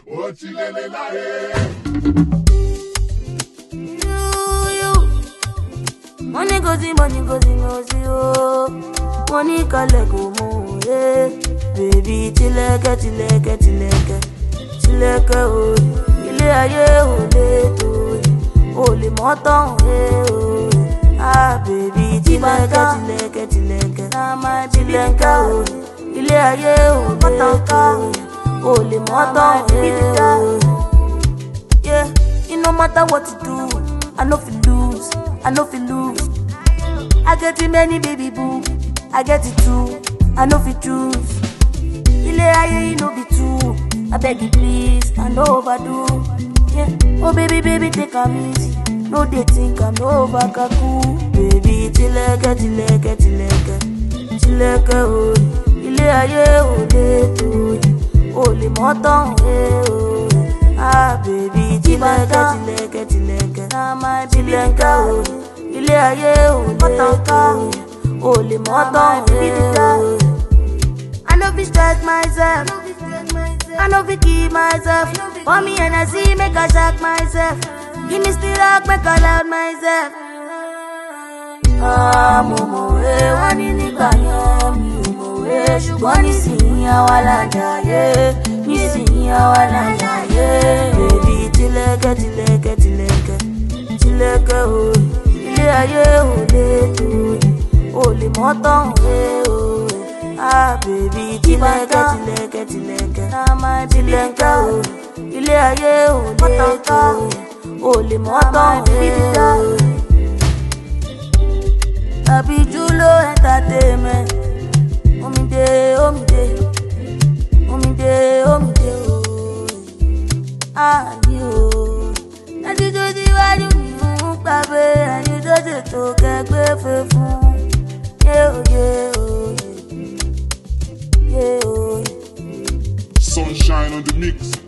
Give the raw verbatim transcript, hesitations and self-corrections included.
Ochilele láyé. Money goes in, money goes in, goes in, oh. Money collect go more, yeah. Baby, tileke, tileke, tileke, tileke, oh. Ilé ayé ò lè tó, ò lè mọ́ tán, oh. Ah, baby, tileke, tileke, tileke, tileke, oh. Ilé ayé ò lè tó, ò lè mọ́ tán, oh. Yeah, it no matter what you do, I know fi lose, I know fi lose. I get too many baby boo, I get it too, I know fi choose. Ile aye you no be too, I beg you please, I no overdo. Yeah, oh baby baby take a easy, no they think I'm over kaku. Baby tileke tileke tileke, tileke oh. Ile aye oh le to, oh le moton eh oh. Ah baby tileke tileke tileke, tileke oh. Ile aye ò lè tó, ò lè mọ́ tán, oh. I no fit stress myself, I no fit keep myself. For me and I see make I shock myself. Give me still rock, make I loud myself. Ah, mo mọ̀ wé wọ́n ní nígbà yẹn mi ò mọ̀ wé, ṣùgbọ́n nísìnyí àwa là ń jayé, nísìnyí àwa là ń jayé. Baby tileke tileke tileke, tileke oh. Ilé ayé ò lè tó, ò lè mọ́ tán, oh. Ah baby tileke tileke tileke, tileke oh. Ilé ayé ò lè tó, ò lè mọ́ tán, oh. Àbí Julo entertainment, omide omide, omide omide oh. Ah yo, láti tó ti wájú mi mú pàbẹ, àyè tó ti tó kẹgbẹ́ fẹ́ fún. Yeah, oh, yeah, oh, yeah. Yeah, oh, yeah. Sunshine on the mix.